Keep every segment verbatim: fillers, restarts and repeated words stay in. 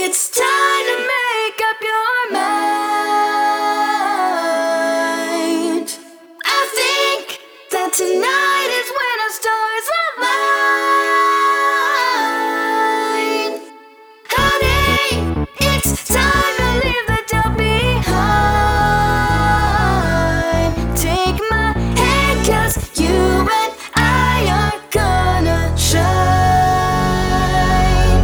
It's time to make up your mind. I think that tonight is when our stars align. Honey, it's time to leave the doubt behind. Take my hand, 'cause you and I are gonna shine.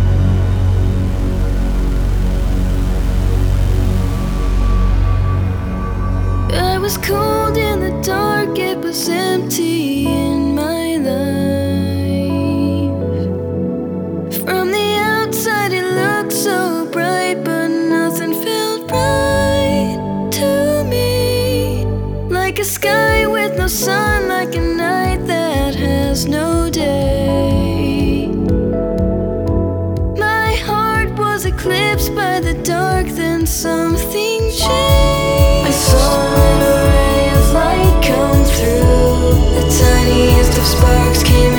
I was cold in the dark, it was empty in my life. From the outside it looked so bright, but nothing felt right to me. Like a sky with no sun, like a night that has no day. My heart was eclipsed by the dark, then something changed. I saw a ray of light come through. The tiniest of sparks came